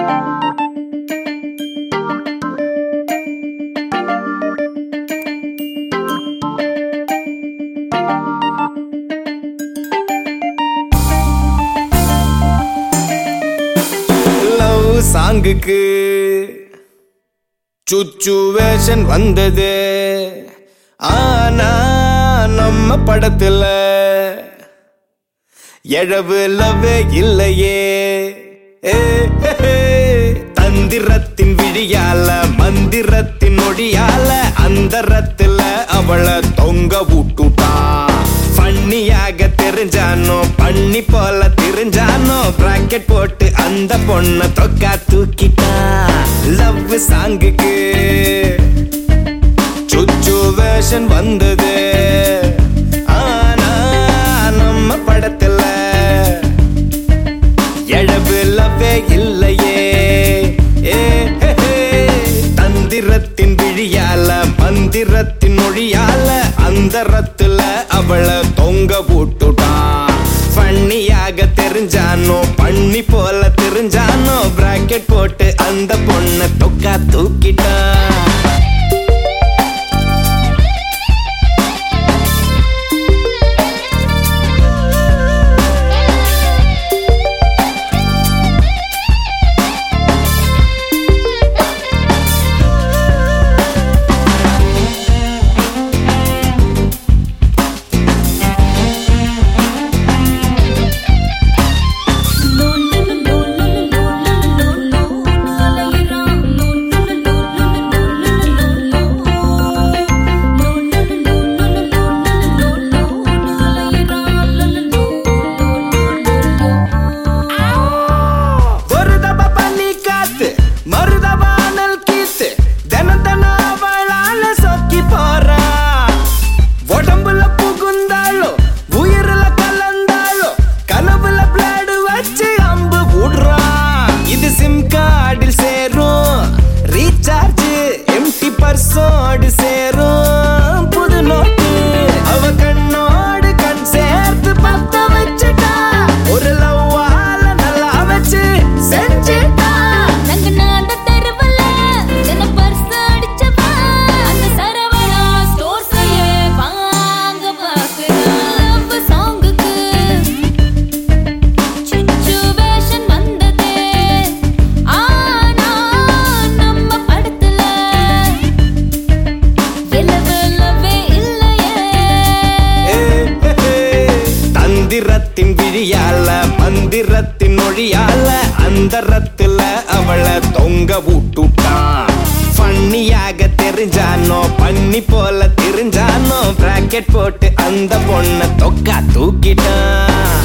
சாங்குக்கு situation வந்தது. ஆனா நம்ம படத்துல எழவுலவே இல்லையே. தந்திரத்தின் விழியால மந்திரத்தின் மொழியால அந்தரத்துல அவளை தொங்க விட்டுட்டா. பண்ணியாக தெரிஞ்சானோ பண்ணி போல தெரிஞ்சானோ பிராக்கெட் போட்டு அந்த பொண்ண தொக்கா தூக்கிட்டா. லவ் சாங்குக்கு சுச்சுவேஷன் வந்தது. ஆனா நம்ம படத்துல எழவுலவே இல்லையே. தந்திரத்தின் விழியால மந்திரத்தின் மொழியால அந்தரத்துல அவளை தொங்க போட்டுட்டா. பண்ணியாக தெரிஞ்சானோ பண்ணி போல தெரிஞ்சானோ பிராக்கெட் போட்டு அந்த பொண்ண தொக்கா தூக்கிட்டா. பர்சோடு சேரும் புது நோட்டு. அவ கண்ணோடு கண் சேர்த்து பத்த வச்சுட்டா. ஒரு லவ்வால நல்லா வச்சு செஞ்சுட்டா. ரங்கநாத தெருவுல ஜன பர்ஸ் அடிச்சவா அந்த சரவணா ஸ்டோர்ஸையே வாங்க பாக்குறா. லவ் சாங்குக்கு சிச்சுவேஷன் வந்ததே. ஆனா நம்ம படத்துல தந்திரத்தின் விழியால மந்திரத்தின் மொழியால அந்தரத்துல அவளை தொங்க விட்டுட்டா. பண்ணியாக தெரிஞ்சானோ பண்ணி போல தெரிஞ்சானோ பிராக்கெட் போட்டு அந்த பொண்ண தொக்கா தூக்கிட்டான்.